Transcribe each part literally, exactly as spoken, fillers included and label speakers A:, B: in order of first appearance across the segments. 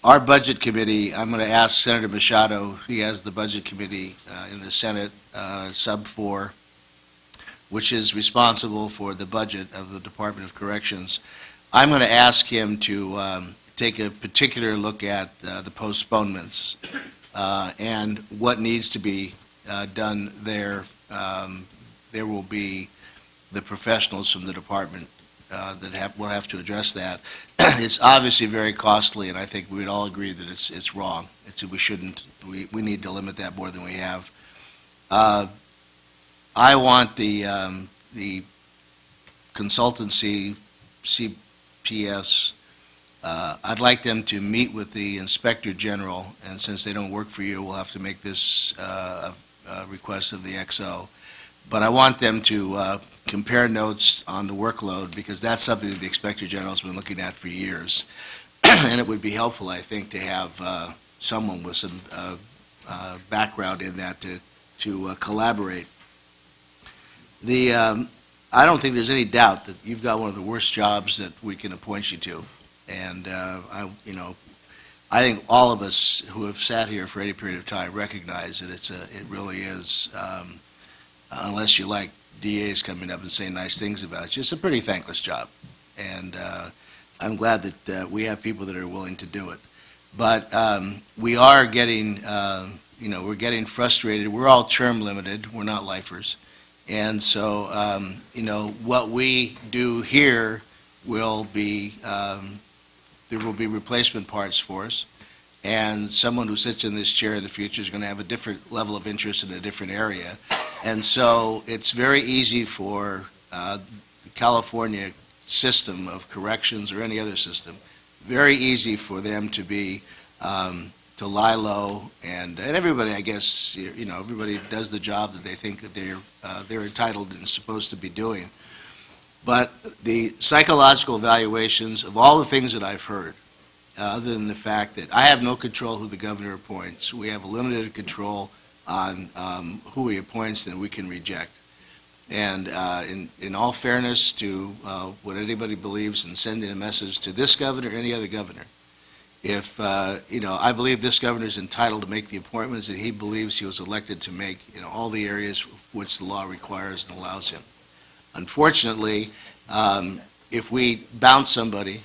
A: our budget committee, I'm going to ask Senator Machado, he has the budget committee uh, in the Senate, uh, sub four, which is responsible for the budget of the Department of Corrections. I'm going to ask him to um, take a particular look at uh, the postponements uh, and what needs to be uh, done there. Um, there will be the professionals from the department uh, that have, will have to address that. It's obviously very costly, and I think we'd all agree that it's it's wrong. It's, we shouldn't. We, we need to limit that more than we have. Uh, I want the um, the consultancy C P S. Uh, I'd like them to meet with the Inspector General, and since they don't work for you, we'll have to make this uh, a, a request of the X O. But I want them to uh, compare notes on the workload, because that's something that the Inspector General's been looking at for years. And it would be helpful, I think, to have uh, someone with some uh, uh, background in that to, to uh, collaborate. The, um, I don't think there's any doubt that you've got one of the worst jobs that we can appoint you to. And, uh, I, you know, I think all of us who have sat here for any period of time recognize that it's a, it really is, um, unless you like D As coming up and saying nice things about you, it's a pretty thankless job. And uh, I'm glad that uh, we have people that are willing to do it. But um, we are getting, uh, you know, we're getting frustrated. We're all term limited. We're not lifers. And so, um, you know, what we do here will be, um, there will be replacement parts for us. And someone who sits in this chair in the future is going to have a different level of interest in a different area. And so it's very easy for uh, the California system of corrections or any other system, very easy for them to be, um, to lie low, and, and everybody, I guess, you know, everybody does the job that they think that they're, uh, they're entitled and supposed to be doing. But the psychological evaluations of all the things that I've heard, uh, other than the fact that I have no control who the governor appoints, we have a limited control on um, who he appoints and we can reject. And uh, in, in all fairness to uh, what anybody believes, and sending a message to this governor or any other governor, if, uh, you know, I believe this governor is entitled to make the appointments that he believes he was elected to make in all the areas which the law requires and allows him. Unfortunately, um, if we bounce somebody,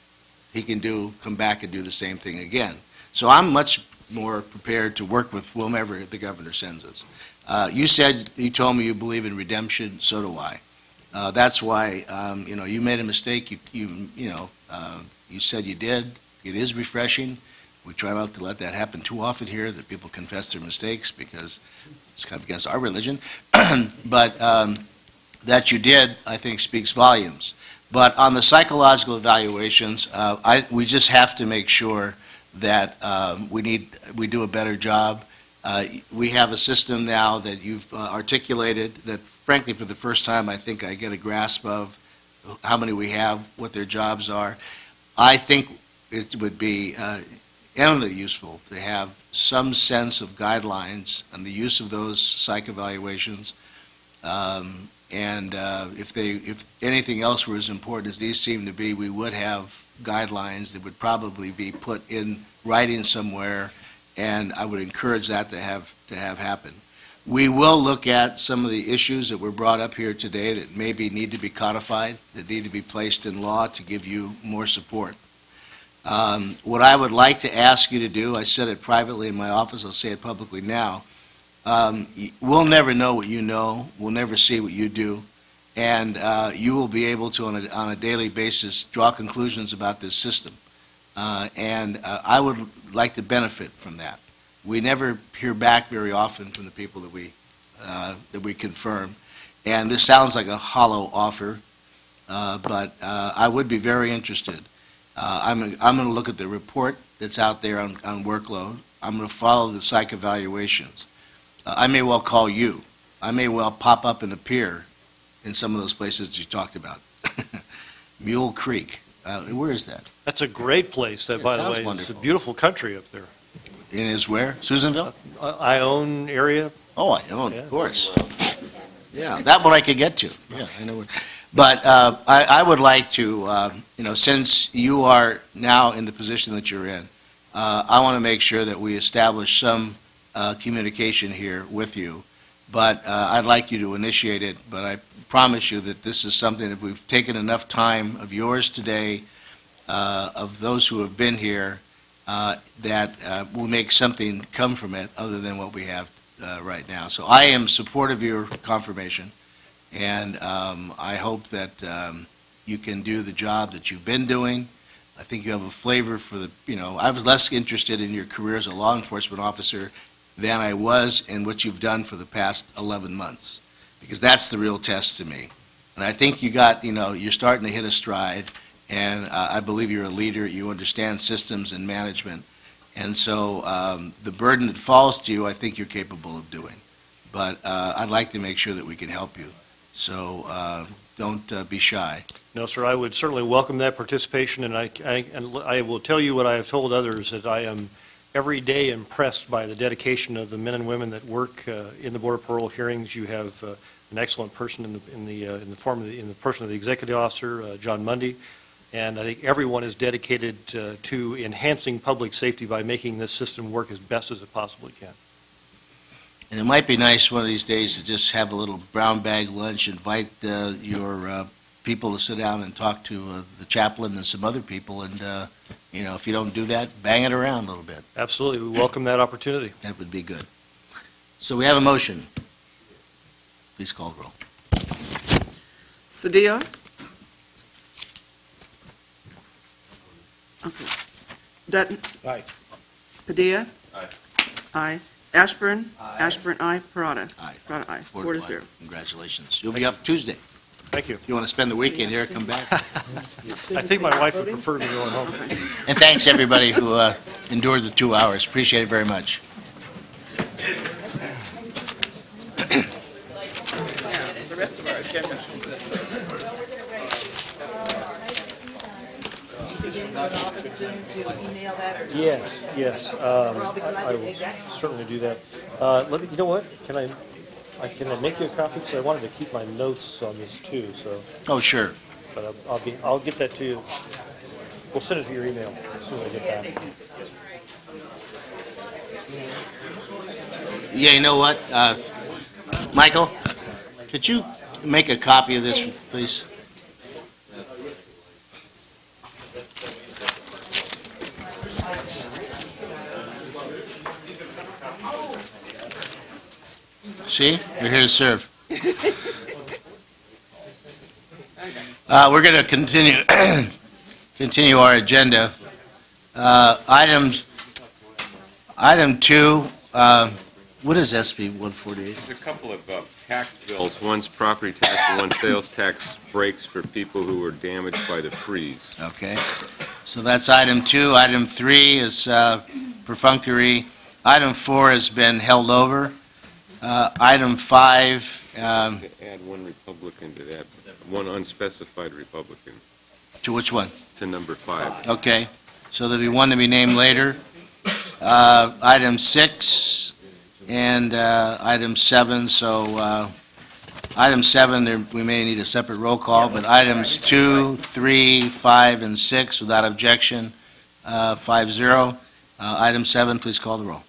A: he can do, come back and do the same thing again. So I'm much more prepared to work with whomever the governor sends us. Uh, you said, you told me you believe in redemption, so do I. Uh, that's why, um, you know, you made a mistake, you, you, you know, uh, you said you did. It is refreshing. We try not to let that happen too often here, that people confess their mistakes, because it's kind of against our religion. But um, that you did, I think, speaks volumes. But on the psychological evaluations, uh, I, we just have to make sure that um, we need, we do a better job. Uh, we have a system now that you've uh, articulated that, frankly, for the first time, I think I get a grasp of how many we have, what their jobs are. I think it would be uh, eminently useful to have some sense of guidelines on the use of those psych evaluations. Um, and uh, if they, if anything else were as important as these seem to be, we would have guidelines that would probably be put in writing somewhere, and I would encourage that to have to have happen. We will look at some of the issues that were brought up here today that maybe need to be codified, that need to be placed in law to give you more support. Um, what I would like to ask you to do, I said it privately in my office, I'll say it publicly now, um, we'll never know what you know, we'll never see what you do, and uh, you will be able to, on a, on a daily basis, draw conclusions about this system. Uh, and uh, I would like to benefit from that. We never hear back very often from the people that we, uh, that we confirm, and this sounds like a hollow offer, uh, but uh, I would be very interested. Uh, I'm, I'm going to look at the report that's out there on, on workload. I'm going to follow the psych evaluations. Uh, I may well call you. I may well pop up and appear in some of those places that you talked about. Mule Creek. Uh, where is that?
B: That's a great place, uh,
A: Yeah,
B: by the
A: sounds
B: way.
A: wonderful.
B: It's a beautiful country up there.
A: It is where? Susanville?
B: Uh, Ione area.
A: Oh, I own,
B: Yeah.
A: of course. Yeah, that one I could get to. Yeah, I know. What, but uh, I, I would like to, uh, you know, since you are now in the position that you're in, uh, I want to make sure that we establish some uh, communication here with you. But uh, I'd like you to initiate it, but I promise you that this is something, if we've taken enough time of yours today, uh, of those who have been here, uh, that uh, we'll make something come from it other than what we have uh, right now. So I am supportive of your confirmation, and um, I hope that um, you can do the job that you've been doing. I think you have a flavor for the, you know, I was less interested in your career as a law enforcement officer than I was in what you've done for the past eleven months, because that's the real test to me. And I think you got, you know, you're starting to hit a stride, and uh, I believe you're a leader, you understand systems and management, and so um, the burden that falls to you, I think you're capable of doing. But uh, I'd like to make sure that we can help you, so uh, don't uh, be shy.
B: No, sir, I would certainly welcome that participation, and I, I, and I will tell you what I have told others, that I am every day impressed by the dedication of the men and women that work uh, in the Border Patrol hearings. You have uh, an excellent person in the, in the, uh, in the form of the, in the person of the executive officer, uh, John Mundy, and I think everyone is dedicated uh, to enhancing public safety by making this system work as best as it possibly can.
A: And it might be nice one of these days to just have a little brown bag lunch, invite uh, your uh, people to sit down and talk to uh, the chaplain and some other people, and, uh, you know, if you don't do that, bang it around a little bit.
B: Absolutely, we welcome that opportunity.
A: That would be good. So we have a motion. Please call the roll.
C: Cedillo? Okay. Dutton?
D: Aye.
C: Padilla?
D: Aye.
C: Aye. Ashburn?
D: Aye.
C: Ashburn, aye. Parada?
A: Aye.
C: Parada, aye.
A: Four
C: Four to
A: one.
C: zero.
A: Congratulations. You'll be up Tuesday.
B: Thank you.
A: If you want to spend the weekend here, come back.
B: I think my wife would prefer me going home.
A: And thanks, everybody who uh, endured the two hours. Appreciate it very much.
C: The rest of our agenda.
B: Yes, yes, um, I I will certainly do that. Uh, Let me, you know what, can I, I can I make you a copy, because I wanted to keep my notes on this too, so,
A: Oh, sure.
B: but I'll- I'll be, I'll get that to you. We'll send it to your email as soon as I get back.
A: Yeah, you know what? Uh, Michael, could you make a copy of this, please? See, we're here to serve. Uh, We're going to continue, continue our agenda. Uh, Items, item two, uh, what is S B one forty-eight?
E: There's a couple of uh, tax bills. One's property tax and one sales tax breaks for people who were damaged by the freeze.
A: Okay, so that's item two. Item three is uh, perfunctory. Item four has been held over. Uh, Item five, um,
E: Add one Republican to that, one unspecified Republican
A: to which one?
E: to number five.
A: Okay, so there'll be one to be named later. Uh, Item six and uh, item seven, so uh, item seven, there- we may need a separate roll call, but items two, three, five, and six, without objection, uh, five zero. Uh, Item seven, please call the roll.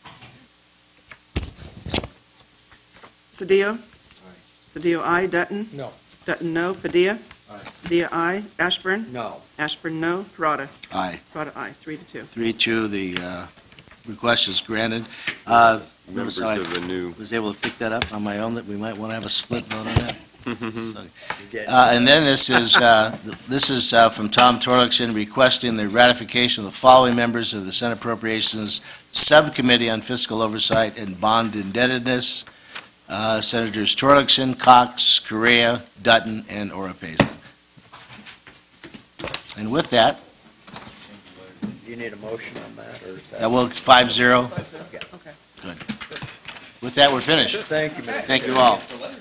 C: Cedillo? Cedillo, aye. Dutton?
D: No.
C: Dutton, no. Padilla?
D: Aye.
C: Padilla, aye. Ashburn?
D: No.
C: Ashburn, no. Parada?
A: Aye.
C: Parada, aye. Three to two.
A: Three, two, the uh, request is granted. Uh,
E: Members
A: notice I
E: of the new,
A: was able to pick that up on my own, that we might want to have a split vote on that. So,
D: You
A: Uh, And then this is, uh, this is uh, from Tom Torlakson requesting the ratification of the following members of the Senate Appropriations Subcommittee on Fiscal Oversight and Bond Indebtedness, uh, Senators Torlakson, Cox, Correa, Dutton, and Oropesa. And with that,
D: you need a motion on that, or is that?
A: that will, five zero.
C: Okay.
A: With that, we're finished.
D: Thank you, Mister
A: Thank you all.